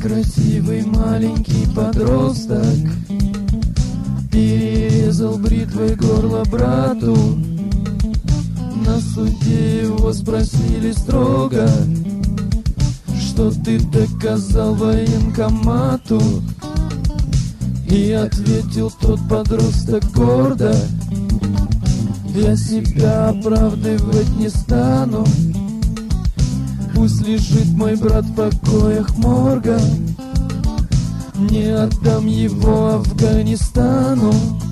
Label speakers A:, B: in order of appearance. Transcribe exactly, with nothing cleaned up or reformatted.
A: красивый маленький подросток перерезал бритвой горло брату. На суде его спросили строго: что ты доказал военкомату? И ответил тот подросток гордо: я себя оправдывать не стану. Пусть лежит мой брат в покоях морга, не отдам его Афганистану.